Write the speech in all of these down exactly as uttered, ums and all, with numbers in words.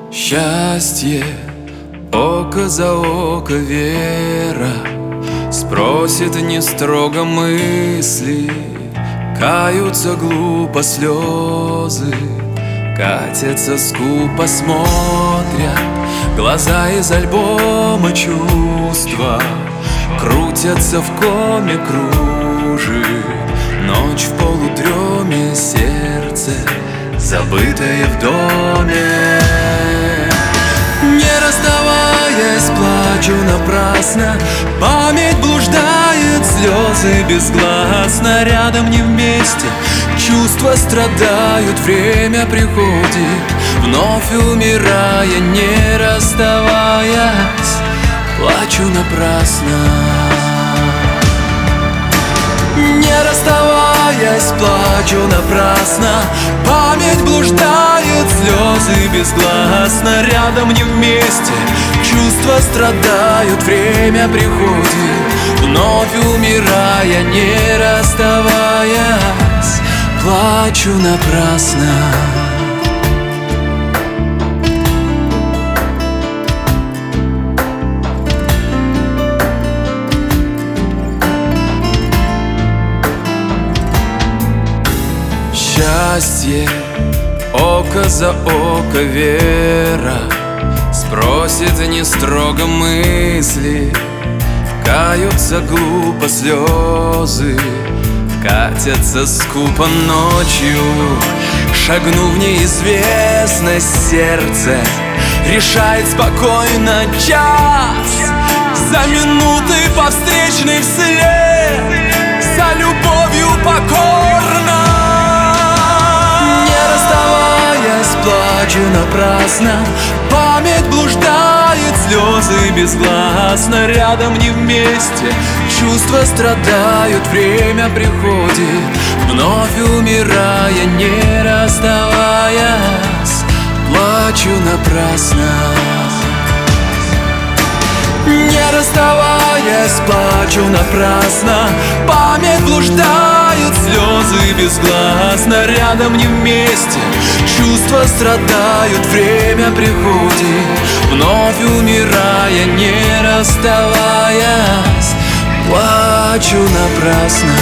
Счастье, око за око, вера спросит не строго мысли. Каются глупо слезы, катятся скупо, смотрят глаза из альбома чувства. Крутятся в коме кружит ночь в полудреме, сердце забытое в доме. Не расставаясь, плачу напрасно, память блуждает, слезы безгласно. Рядом не вместе, чувства страдают, время приходит, вновь умирая, не расставаясь, плачу напрасно. Не расставаясь, плачу напрасно, память блуждает, слезы безгласно. Рядом не вместе, чувства страдают, время приходит, вновь умирая, не расставаясь, плачу напрасно. Счастье, око за око, вера спросит не строго мысли. Каются глупо слезы, катятся скупо ночью. Шагнув в неизвестность, сердце решает спокойно час. За минуты по встречной вслед, за любовью покорно. Плачу напрасно, память блуждает, слезы безгласно. Рядом не вместе, чувства страдают, время приходит, вновь умирая, не расставаясь, плачу напрасно. Не расставаясь, плачу напрасно, память блуждает, слезы безгласно. Рядом не вместе, чувства страдают, время приходит, вновь умирая, не расставаясь, плачу напрасно.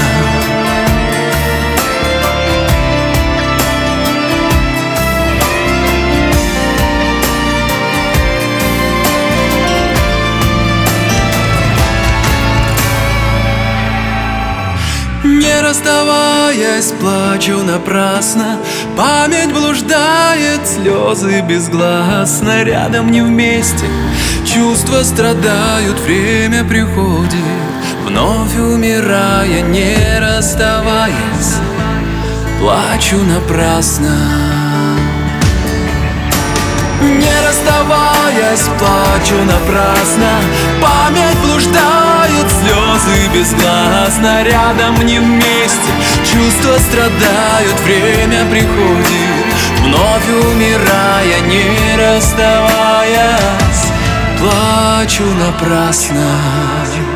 Не расставаясь, плачу напрасно, память блуждает, слезы безгласно. Рядом не вместе, чувства страдают, время приходит, вновь умирая, не расставаясь, плачу напрасно. Не расставаясь, плачу напрасно, память блуждает, слезы безгласно. Рядом не вместе, чувства страдают, время приходит, вновь умирая, не расставаясь, плачу напрасно.